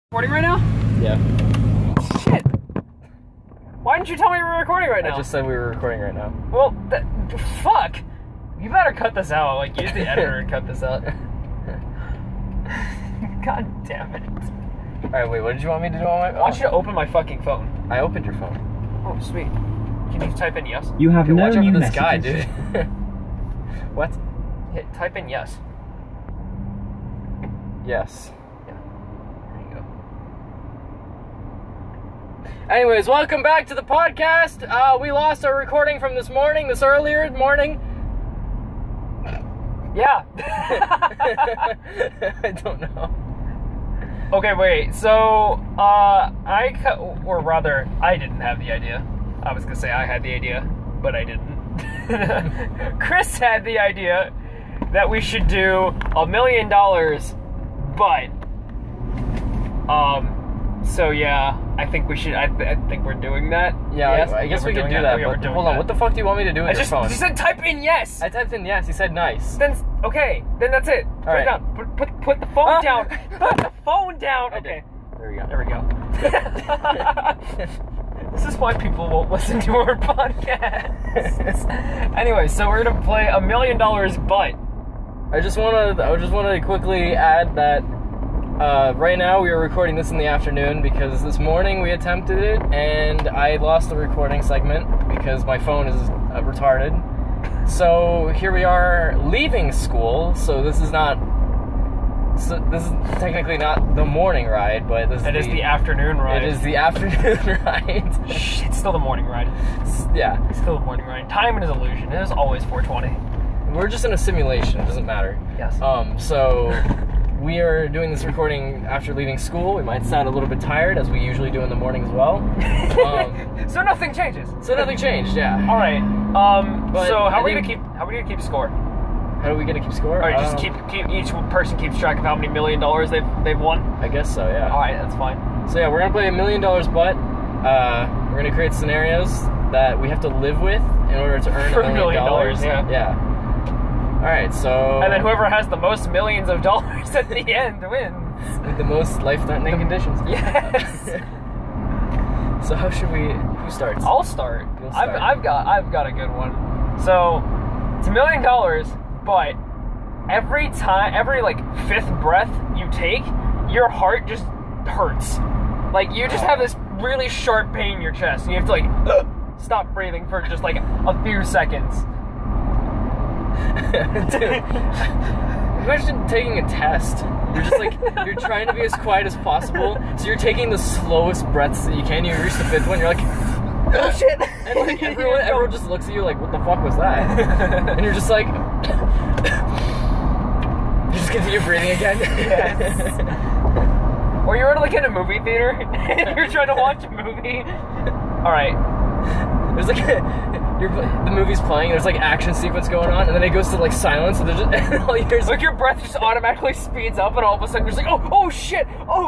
Recording right now? Yeah. Shit. Why didn't you tell me we were recording right now? I just said we were recording right now. Well, fuck. You better cut this out. Like, use the editor and cut this out. God damn it. Alright, wait, what did you want me to do on my phone? I want you to open my fucking phone. I opened your phone. Oh, sweet. Can you type in yes? You have no watch out new for this guy, messages. dude. What? Type in yes. Yes. There you go. Anyways, welcome back to the podcast. We lost our recording from this earlier morning. Yeah. I don't know. Okay, wait. So, I didn't have the idea. I was gonna say I had the idea, but I didn't. Chris had the idea that we should do $1 million, but, so yeah, I think we should, I think we're doing that. Yeah, Yes? I guess we could do Yeah, that, we're but doing hold on, that. what the fuck do you want me to do with your phone? You said type in yes! I typed in yes, he said nice. Then, okay, then that's it. Put Alright. it down. Put the phone down. Put the phone down. I Okay. did. There we go. There we go. This is why people won't listen to our podcast. Anyway, so we're gonna play $1 million, but I just want to quickly add that right now we are recording this in the afternoon because this morning we attempted it and I lost the recording segment because my phone is retarded. So here we are leaving school. So this is technically not the morning ride, but this is the afternoon ride. It is the afternoon ride. Shh, it's still the morning ride. Yeah, It's still the morning ride. Time is illusion. It is always 4:20. we're just in a simulation. It doesn't matter. Yes. So we are doing this recording after leaving school. We might sound a little bit tired, as we usually do in the morning as well. So nothing changes. So nothing changed, yeah. All right. But So how I are we think- gonna keep score? How are we gonna keep score? All right, just keep each person keeps track of how many $1 million they've won. I guess so, yeah. All right, that's fine. So yeah, we're gonna play $1 million, but we're gonna create scenarios that we have to live with in order to earn For $1 million. $1 million, yeah. Yeah. All right, so. And then whoever has the most millions of dollars at the end wins. With the most life-threatening conditions. Yes. So how should we? Who starts? I'll start. You'll start. I've got a good one. So it's $1 million, but every like fifth breath you take, your heart just hurts. Like you just have this really sharp pain in your chest, and you have to like stop breathing for just like a few seconds. Dude, imagine taking a test. You're just like, you're trying to be as quiet as possible, so you're taking the slowest breaths that you can. You reach the fifth one, you're like, oh shit! And like everyone just looks at you like, what the fuck was that? And you're just like, you just continue breathing again. Yes. Or you're like in a movie theater and you're trying to watch a movie. All right. There's like the movie's playing. There's like action sequence going on, and then it goes to like silence, and there's just and all you hear is Like your breath just automatically speeds up, and all of a sudden you're just like, oh shit.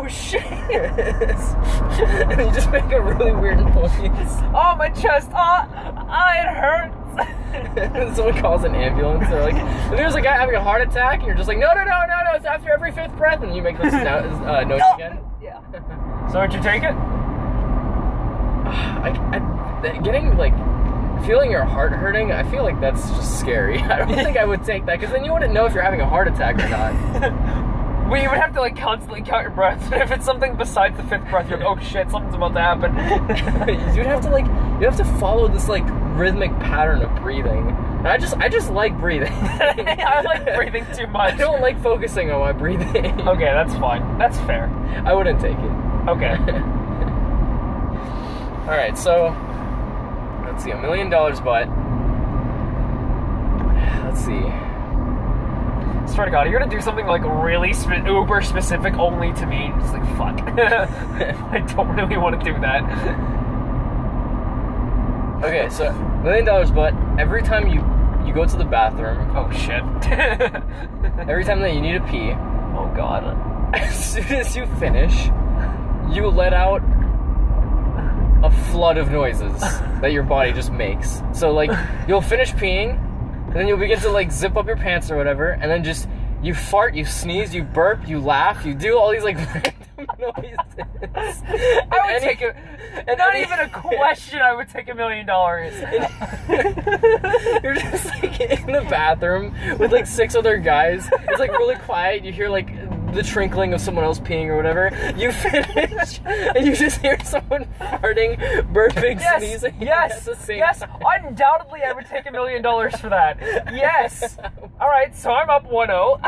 and you just make a really weird noise. Oh, my chest. It hurts. And someone calls an ambulance. They're like, if there's a guy having a heart attack, and you're just like, no, it's after every fifth breath, and you make those notes again. Yeah. So would you take it? Getting like feeling your heart hurting, I feel like that's just scary. I don't think I would take that, because then you wouldn't know if you're having a heart attack or not. Well, you would have to like constantly count your breaths, and if it's something besides the fifth breath, you're like, oh shit, something's about to happen. you have to follow this like rhythmic pattern of breathing. And I just like breathing. I like breathing too much. I don't like focusing on my breathing. Okay, that's fine. That's fair. I wouldn't take it. Okay. All right, so let's see, $1 million, but let's see. Swear to God, you're gonna do something like really uber specific only to me. Just like fuck. I don't really want to do that. Okay, so $1 million, but every time you go to the bathroom, Oh shit. every time that you need to pee, Oh God. as soon as you finish, you let out a flood of noises that your body just makes. So like, you'll finish peeing, and then you'll begin to like zip up your pants or whatever, and then just You fart, you sneeze, you burp, you laugh, you do all these like random noises. I would take it. Not even a question. I would take $1 million. You're just like in the bathroom with like 6 other guys. It's like really quiet. You hear like the trickling of someone else peeing or whatever. You finish and you just hear someone farting, burping, sneezing. Yes. At the same Yes. time. Undoubtedly, I would take $1 million for that. Yes. All right. So I'm up 1-0.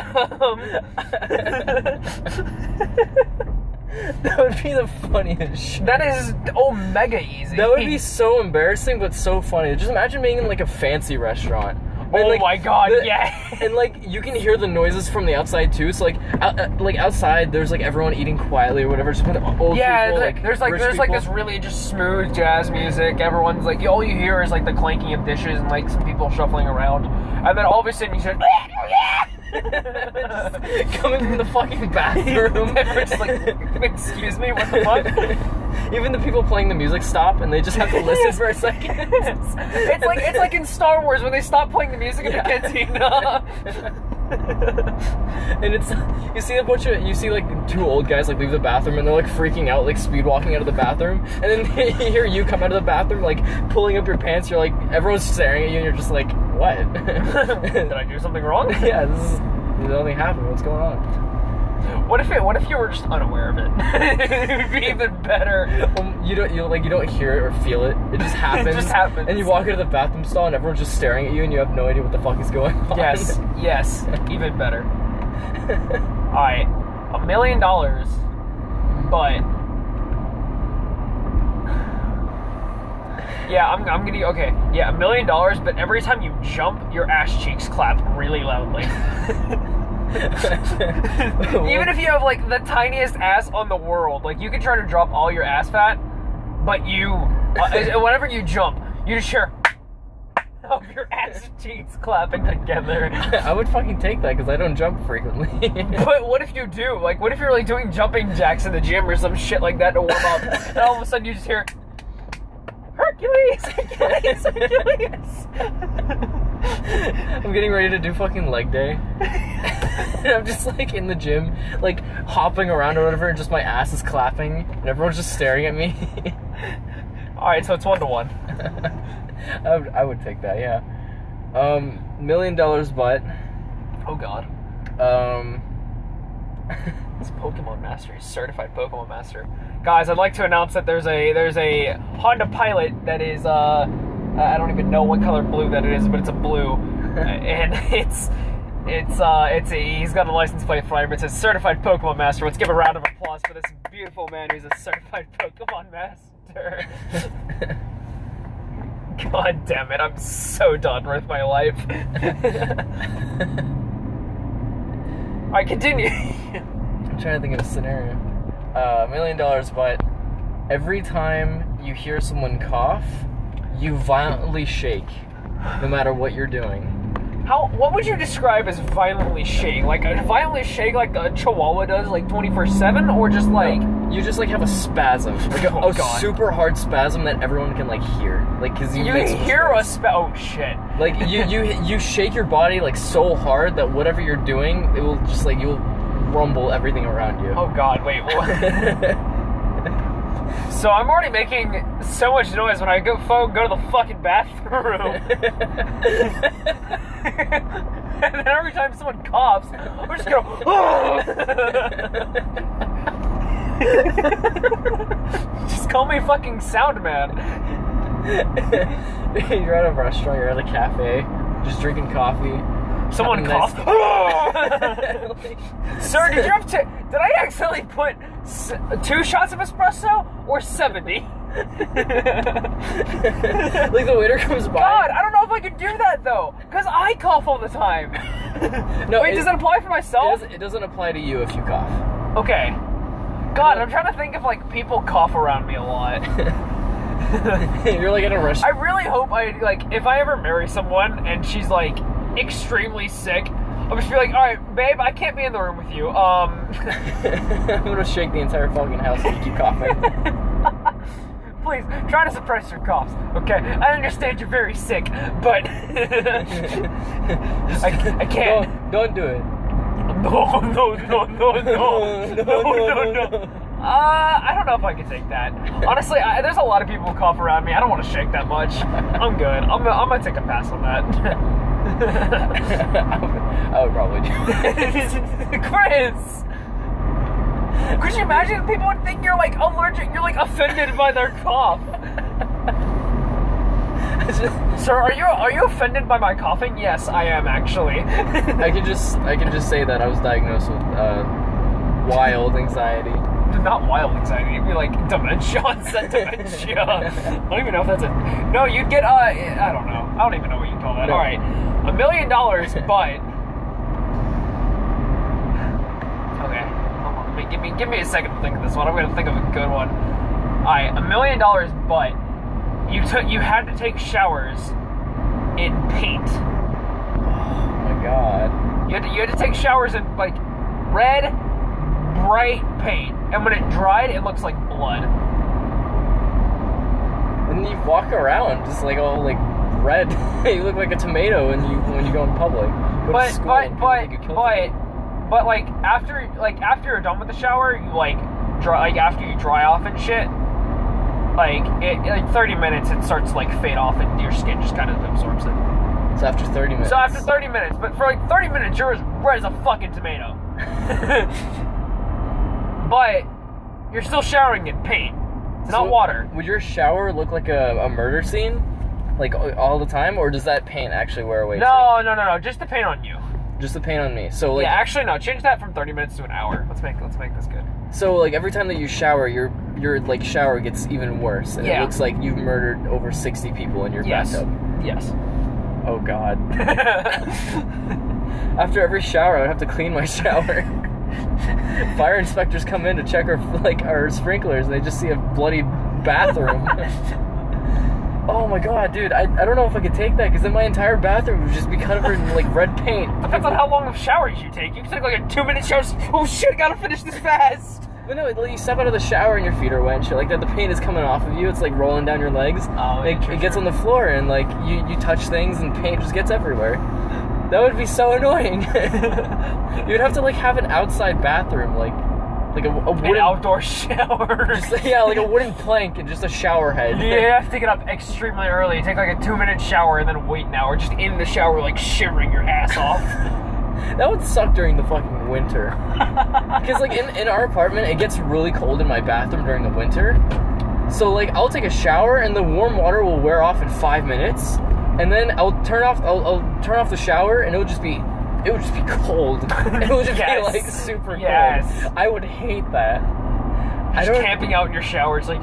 That would be the funniest shit. That is mega easy. That would be so embarrassing, but so funny. Just imagine being in like a fancy restaurant. And, Oh like, my god, yeah. And like you can hear the noises from the outside too. So like, outside, there's like everyone eating quietly or whatever. Just old Yeah, people, there's rich like people. this really just smooth jazz music. Everyone's like, all you hear is like the clanking of dishes and like some people shuffling around, and then all of a sudden you hear coming from the fucking bathroom. It's just like, excuse me, what the fuck? Even the people playing the music stop and they just have to listen for a second. It's like in Star Wars when they stop playing the music in the cantina. And it's you see like 2 old guys like leave the bathroom and they're like freaking out, like speed walking out of the bathroom, and then you hear you come out of the bathroom like pulling up your pants. You're like, everyone's staring at you and you're just like, what? Did I do something wrong? Yeah, there's nothing happened. What's going on? What if you were just unaware of it? It would be even better. You don't hear it or feel it. It just happens. It just happens. And you walk into the bathroom stall and everyone's just staring at you and you have no idea what the fuck is going on. Yes, even better. Alright, $1 million, but yeah, I'm gonna okay. Yeah, $1 million, but every time you jump, your ass cheeks clap really loudly. Even if you have like the tiniest ass on the world, like you can try to drop all your ass fat, but whenever you jump, you just hear of your ass cheeks clapping together. I would fucking take that because I don't jump frequently. But what if you do? Like, what if you're like doing jumping jacks in the gym or some shit like that to warm up, and all of a sudden you just hear Hercules, Hercules, Hercules. I'm getting ready to do fucking leg day. And I'm just like in the gym, like hopping around or whatever, and just my ass is clapping, and everyone's just staring at me. Alright, so it's 1-1. I would take that, yeah. $1 million, but Oh god. It's Pokemon Master. He's certified Pokemon Master. Guys, I'd like to announce that there's a Honda Pilot that is I don't even know what color blue that it is, but it's a blue, and he's got a license plate for him. It says certified Pokemon Master. Let's give a round of applause for this beautiful man who's a certified Pokemon Master. God damn it! I'm so done with my life. I continue. I'm trying to think of a scenario. $1 million, but every time you hear someone cough, you violently shake, no matter what you're doing. What would you describe as violently shake? Like violently shake like a chihuahua does, like 24/7, or just like you just like have a spasm, like a super hard spasm that everyone can like hear, like because you hear a oh shit, like you shake your body like so hard that whatever you're doing, it will just like you'll rumble everything around you. Oh god, wait. What? So I'm already making so much noise when I go to the fucking bathroom. And then every time someone coughs, I'm just gonna just call me fucking sound man. You're at a restaurant, you're at a cafe, just drinking coffee. Someone coughed. Sir, did I accidentally put 2 shots of espresso or 70? Like the waiter comes by. God, I don't know if I could do that though, because I cough all the time. No, wait, does it apply for myself? It doesn't apply to you if you cough. Okay. God, I'm trying to think if like people cough around me a lot. You're like in a restaurant. I really hope if I ever marry someone and she's like extremely sick, I'll just be like, alright, babe, I can't be in the room with you. I'm gonna shake the entire fucking house if you keep coughing. Please, try to suppress your coughs, okay? I understand you're very sick, but I can't. Don't do it. No, no, no, no, no, no. I don't know if I could take that. Honestly, there's a lot of people who cough around me. I don't want to shake that much. I'm good. I'm gonna take a pass on that. I would probably do it. Chris! Could you imagine people would think you're like allergic, you're like offended by their cough? Sir, are you offended by my coughing? Yes, I am actually. I can just say that I was diagnosed with wild anxiety. Not wild anxiety, it'd be like dementia, onset dementia. I don't even know if that's a... No, you'd get, I don't know. I don't even know what you call that. No. Alright, $1 million, but... Okay, hold on, give me a second to think of this one. I'm gonna think of a good one. Alright, $1 million, but you had to take showers in paint. Oh my god. You had to take showers in, like, red, bright paint. And when it dried, it looks like blood. And you walk around just like all like red. You look like a tomato when you go in public. Go to school and people think you killed someone. But like after you're done with the shower, you like after you dry off and shit, like 30 minutes it starts to like fade off and your skin just kind of absorbs it. So after 30 minutes. So after 30 minutes, but for like 30 minutes you're as red as a fucking tomato. But you're still showering in paint, not water. Would your shower look like a murder scene, like all the time, or does that paint actually wear away? No, just the paint on you. Just the paint on me. So like, yeah, actually no. Change that from 30 minutes to an hour. Let's make this good. So like every time that you shower, your like shower gets even worse, and it looks like you've murdered over 60 people in your bathtub. Yes. Oh god. After every shower, I would have to clean my shower. Fire inspectors come in to check our sprinklers, and they just see a bloody bathroom. Oh my god, dude, I don't know if I could take that, because then my entire bathroom would just be covered in like red paint. Depends on how long of showers you take. You can take like a 2-minute shower. Oh shit, I gotta finish this fast. But no, you step out of the shower and your feet are wet and shit like that. The paint is coming off of you. It's like rolling down your legs. Oh, it gets on the floor, and like you touch things and paint just gets everywhere. That would be so annoying. You'd have to like have an outside bathroom, like a wooden an outdoor shower. Like a wooden plank and just a shower head. Yeah, you have to get up extremely early. Take like a 2-minute shower and then wait an hour just in the shower, like shivering your ass off. That would suck during the fucking winter. Because like in our apartment, it gets really cold in my bathroom during the winter. So like I'll take a shower and the warm water will wear off in 5 minutes. And then I'll turn off the shower, and it would just be cold. It would just be like super cold. I would hate that. Just camping out in your shower, it's like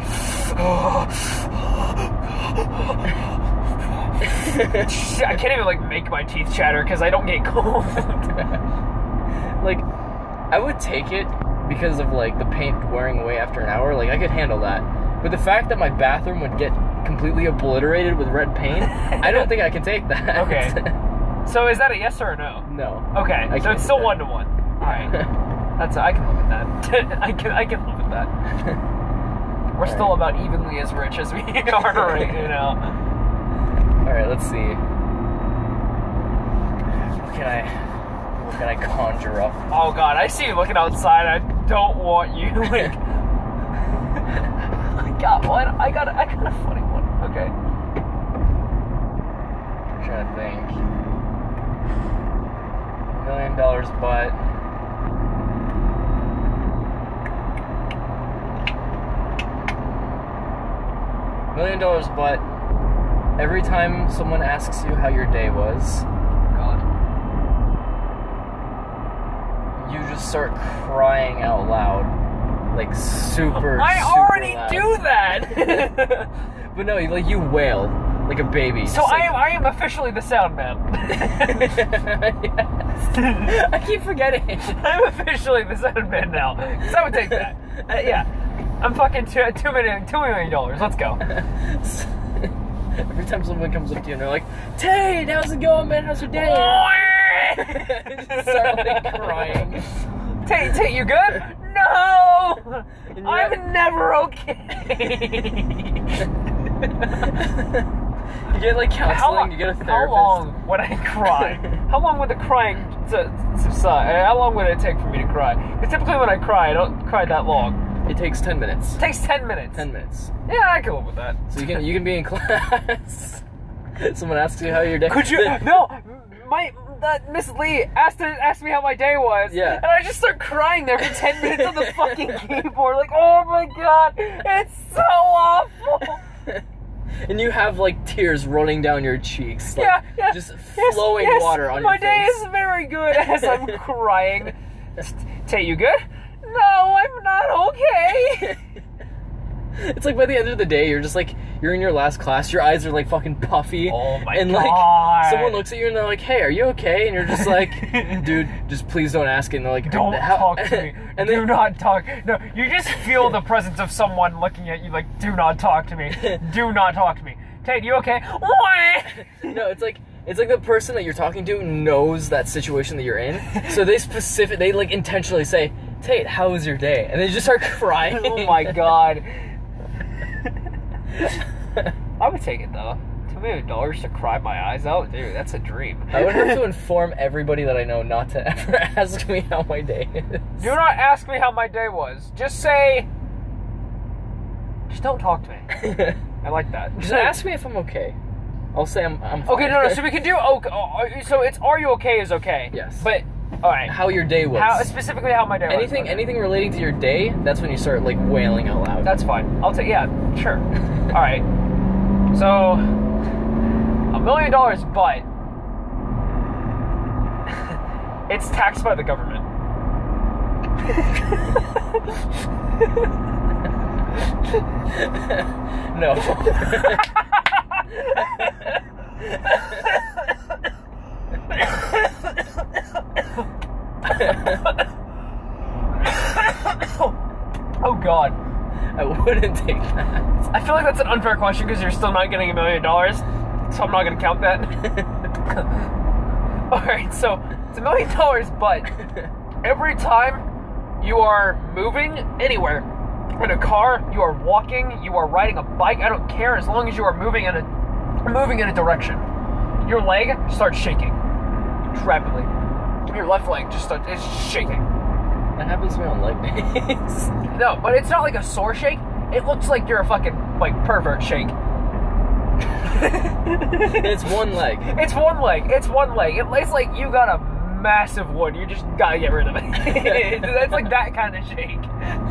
I can't even like make my teeth chatter because I don't get cold. Like I would take it because of like the paint wearing away after an hour. Like I could handle that. But the fact that my bathroom would get completely obliterated with red paint, I don't think I can take that. Okay. So is that a yes or a no? No. Okay. So it's still 1-1. All right. I can live with that. I can live with that. We're still about evenly as rich as we are right now. All right. Let's see. What can I conjure up? Oh God, I see you looking outside. I don't want you like. I got one. I got a funny one. Okay. I'm trying to think. $1 million, but $1 million, but every time someone asks you how your day was, God, you just start crying out loud. Like super already loud. do that. But no, like you wail like a baby. So I am officially the sound man. Yes. I keep forgetting. I'm officially the sound man now. Because I would take that. Yeah. I'm fucking $2 million. Let's go. Every time someone comes up to you and they're like, "Tate, how's it going, man? How's your day?" Just start like crying. Tate, you good? No! I'm never okay. You get like counseling, you get a therapist. How long would I cry? How long would the crying How long would it take for me to cry? Because typically when I cry, I don't cry that long. It takes 10 minutes. It takes 10 minutes. 10 minutes. Yeah, I can live with that. So you can be in class. Someone asks you how your day. Could you? No, Miss Lee asked me how my day was. Yeah. And I just start crying there for 10 minutes on the fucking keyboard. Like, oh my god, it's so awful. And you have like tears running down your cheeks. Like, yeah. Just flowing water on my your face. day is very good as I'm crying. Tate, you good? No, I'm not okay. It's like by the end of the day, you're just like, you're in your last class, your eyes are like fucking puffy. Oh my and god. like, someone looks at you and they're like, hey, are you okay? And you're just like, dude, just please don't ask it. And they're like, Don't talk to me. And Do not talk. No, you just feel the presence of someone looking at you like, do not talk to me. Do not talk to me. Tate, you okay? What? No, it's like the person that you're talking to knows that situation that you're in. So they like intentionally say, Tate, how was your day? And they just start crying. Oh my god. I would take it though. $2 million to cry my eyes out? Dude, that's a dream. I would have to inform everybody that I know not to ever ask me how my day is. Do not ask me how my day was. Just don't talk to me. I like that. Just ask me if I'm okay. I'll say I'm fine. Okay, no, so we can do okay. So it's are you okay is okay. Yes. But alright. How your day was. Specifically how my day was. Anything relating to your day, that's when you start like wailing out loud. That's fine. I'll take sure. Alright. So $1 million, but it's taxed by the government. No. Oh god. I wouldn't take that. I feel like that's an unfair question because you're still not getting $1 million, so I'm not gonna count that. Alright, so it's $1 million, but every time you are moving anywhere, in a car, you are walking, you are riding a bike, I don't care, as long as you are moving in a direction, your leg starts shaking rapidly. Your left leg just starts shaking. That happens to me on leg days. No, but it's not like a sore shake. It looks like you're a fucking like pervert shake. It's one leg. It's one leg. It's like you got a massive wood. You just gotta get rid of it. That's like that kind of shake.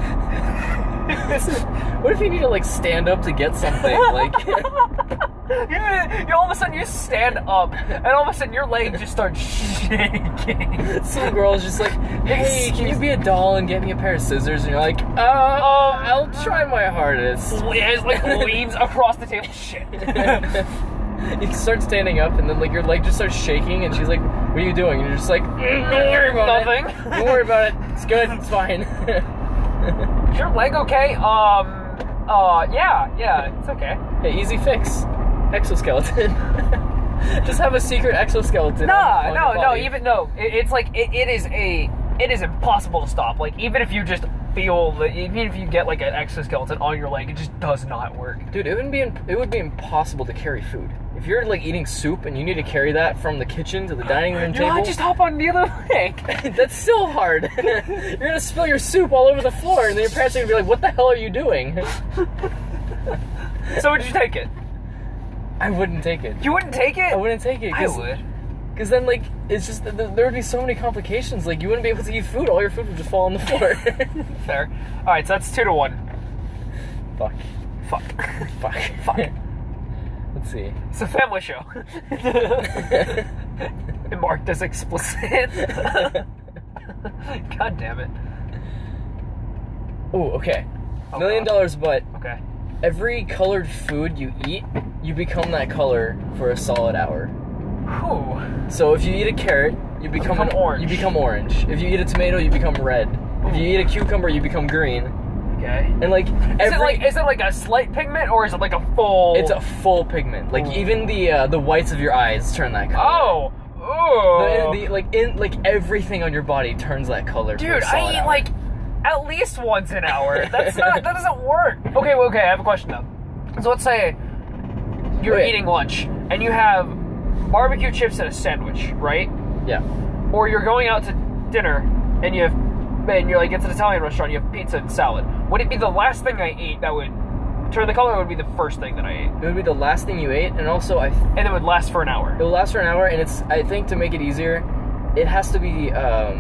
What if you need to like stand up to get something? Like you all of a sudden you stand up, and all of a sudden your leg just starts shaking. Some girl's just like, hey, can you be a doll and get me a pair of scissors? And you're like, I'll try my hardest. It like leans across the table. Shit. You start standing up, and then like your leg just starts shaking, and she's like, what are you doing? And you're just like, don't worry about Nothing. it. Don't worry about it. It's good. It's fine. Is your leg okay? Yeah, it's okay. Hey, easy fix. Exoskeleton. Just have a secret exoskeleton. It's like it is impossible to stop. Like even if you just even if you get like an exoskeleton on your leg, it just does not work. Dude, it would be impossible to carry food. If you're like eating soup and you need to carry that from the kitchen to the dining room table, No, just hop on the other leg. That's still hard. You're gonna spill your soup all over the floor, and then your parents are gonna be like, "What the hell are you doing?" So would you take it? I wouldn't take it. You wouldn't take it? I wouldn't take it. I would. Because then, like, it's just there would be so many complications. Like, you wouldn't be able to eat food. All your food would just fall on the floor. Fair. All right, so that's 2-1. Fuck. Fuck. Let's see. It's a family show. It marked as explicit. God damn it. Oh, okay. Oh, $1 million, but okay. every colored food you eat, you become that color for a solid hour. Whew. So if you eat a carrot, you become orange. You become orange. If you eat a tomato, you become red. If you eat a cucumber, you become green. Okay. And like is it like a slight pigment or is it like a full? It's a full pigment. Like even the whites of your eyes turn that color. Like everything on your body turns that color. Dude, I eat like at least once an hour. That doesn't work. Okay, I have a question though. So let's say you're eating lunch and you have barbecue chips and a sandwich, right? Yeah. or you're going out to dinner and you're like, it's an Italian restaurant, you have pizza and salad, would it be the last thing I ate that would turn the color, or would it be the first thing that I ate? It would be the last thing you ate, and also and it would last for an hour. It will last for an hour, and it's, I think, to make it easier, it has to be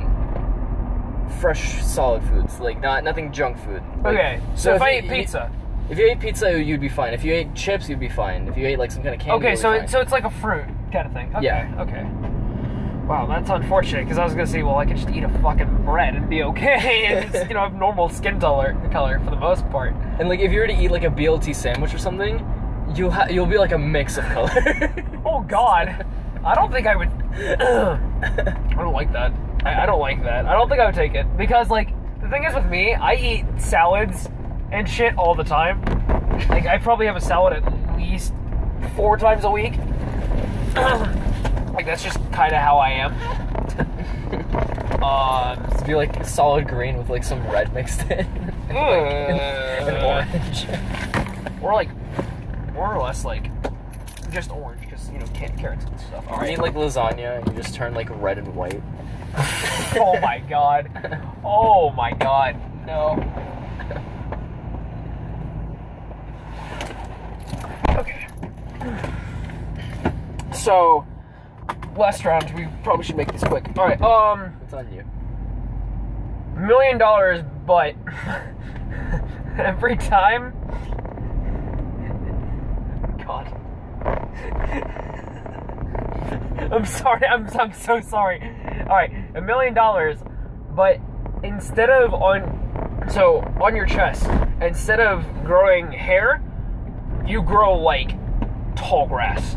fresh, solid foods, like nothing junk food. Like, okay, so if I ate pizza. If you ate pizza, you'd be fine. If you ate chips, you'd be fine. If you ate like some kind of candy, okay, you'd be fine. so it's like a fruit kind of thing. Okay, yeah. Okay. Wow, that's unfortunate, because I was gonna say, well, I could just eat a fucking bread and be okay, and just, have normal skin color for the most part. And like, if you were to eat like a BLT sandwich or something, you'll be like a mix of color. Oh God, I don't think I would. I don't like that. I don't like that. I don't think I would take it, because like the thing is with me, I eat salads and shit all the time. Like, I probably have a salad at least 4 times a week. Like, that's just kind of how I am. Just be like solid green with like some red mixed in. And orange. Or like, more or less like, just orange, because, carrots and stuff. You eat like lasagna and you just turn like red and white. Oh my God. Oh my God. No. Okay. So, last round, we probably should make this quick. Alright, It's on you. $1 million, but every time. God. I'm sorry, I'm so sorry. Alright, $1 million, but instead of on your chest, instead of growing hair, you grow like tall grass.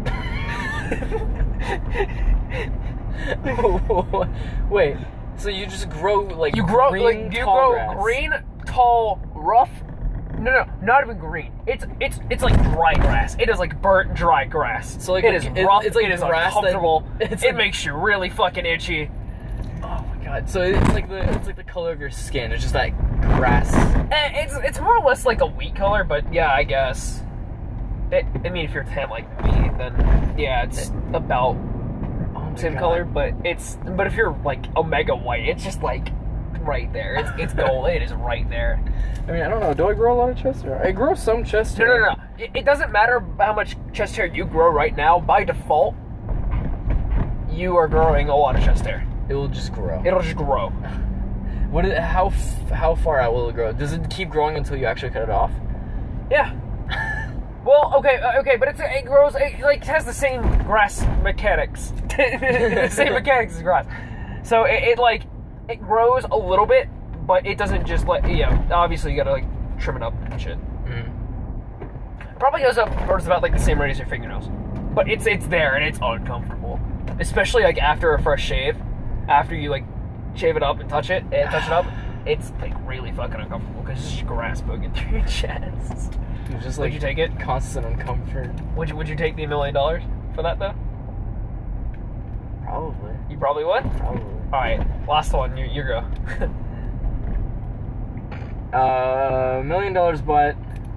Wait, so you just grow like green, tall, rough. No, not even green. It's like dry grass. It is like burnt, dry grass. So like it is rough. It's like it is grass uncomfortable. It like, makes you really fucking itchy. Oh my God! So it's like the color of your skin. It's just that grass. It's more or less like a wheat color, but yeah, I guess. I mean, if you're tan like me, then yeah, it's about same color. But if you're like Omega White, it's just like right there. It's gold. It is right there. I mean, I don't know. Do I grow a lot of chest hair? I grow some chest hair. No. It doesn't matter how much chest hair you grow right now. By default, you are growing a lot of chest hair. It will just grow. It'll just grow. How far out will it grow? Does it keep growing until you actually cut it off? Yeah. Well, okay, but it grows. It like has the same grass mechanics. The same mechanics as grass. So it grows a little bit, but it doesn't just obviously you gotta like trim it up and shit. Probably goes up or it's about like the same rate as your fingernails, but it's there and it's uncomfortable, especially like after a fresh shave, after you like shave it up and touch it up, it's like really fucking uncomfortable because it's just grass poking through your chest. You're just Would you take it? Constant uncomfort. Would you take the $1 million for that though? Probably. You probably would? Probably. Alright, last one, you go. $1 million, but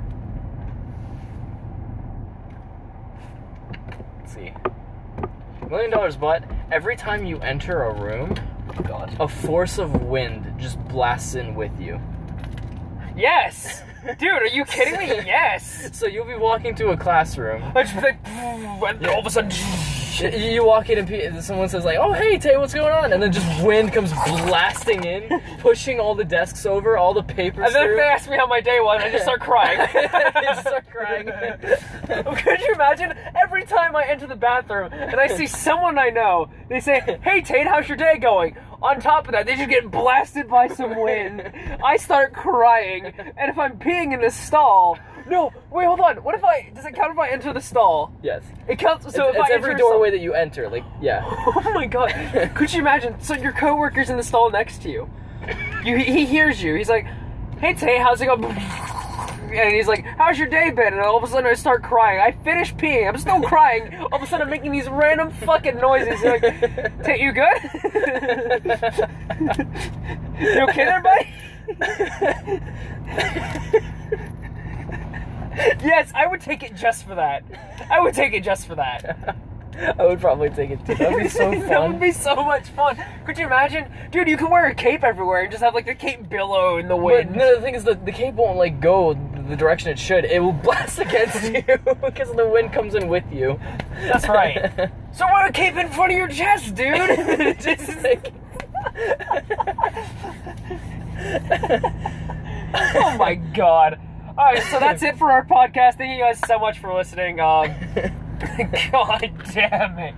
let's see. $1 million, but every time you enter a room, Oh God, a force of wind just blasts in with you. Yes! Dude, are you kidding me? Yes! So you'll be walking to a classroom. I just like, and all of a sudden, you walk in and someone says like, "Oh hey Tay, what's going on?" And then just wind comes blasting in, pushing all the desks over, all the papers. And then if they ask me how my day was, I just start crying. You just start crying. Could you imagine? Every time I enter the bathroom and I see someone I know, they say, "Hey Tate, how's your day going?" On top of that, they just get blasted by some wind. I start crying, and if I'm peeing in the stall, no, wait, hold on. Does it count if I enter the stall? Yes. It counts. So if it's I every doorway that you enter, like yeah. Oh my God! Could you imagine? So your coworker's in the stall next to you. He hears you. He's like, "Hey Tay, how's it going?" And he's like, "How's your day been?" And all of a sudden I start crying. I finish peeing. I'm still crying. All of a sudden I'm making these random fucking noises. You're like, "Tay, you good? You okay there, buddy?" Yes, I would take it just for that. I would take it just for that. I would probably take it too. That would be so fun. That would be so much fun. Could you imagine? Dude, you can wear a cape everywhere and just have like the cape billow in the wind. But no, the thing is, the cape won't like go the direction it should. It will blast against you because the wind comes in with you. That's right. So wear a cape in front of your chest, dude. Just like... Oh my god. Alright, so that's it for our podcast. Thank you guys so much for listening. God damn it.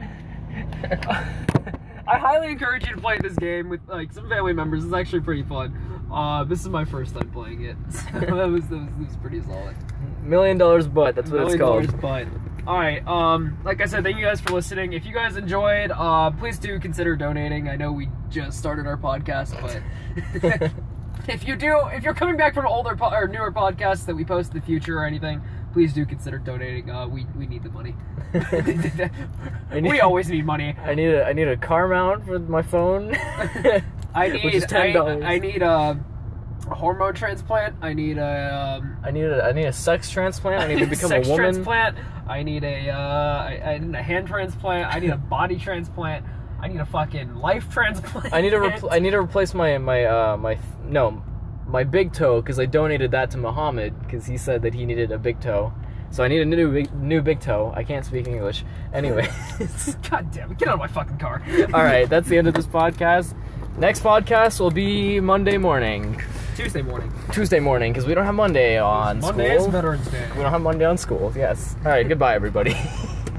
I highly encourage you to play this game with like some family members. It's actually pretty fun. This is my first time playing it. So that was pretty solid. $1 million butt, that's what it's called. $1 million butt. Alright, like I said, thank you guys for listening. If you guys enjoyed, please do consider donating. I know we just started our podcast, but if you're coming back from older or newer podcasts that we post in the future or anything, please do consider donating. We need the money. We always need money. I need a car mount for my phone. Which is $10. I need a hormone transplant. I need a sex transplant. I need to become a sex woman. Transplant. I need I need a hand transplant. I need a body transplant. I need a fucking life transplant. I need to replace my big toe because I donated that to Muhammad because he said that he needed a big toe. So I need a new big toe. I can't speak English. Anyway. God damn it! Get out of my fucking car. All right, that's the end of this podcast. Next podcast will be Monday morning. Tuesday morning, because we don't have Monday on school. Monday is Veterans Day. We don't have Monday on school, yes. All right, goodbye, everybody.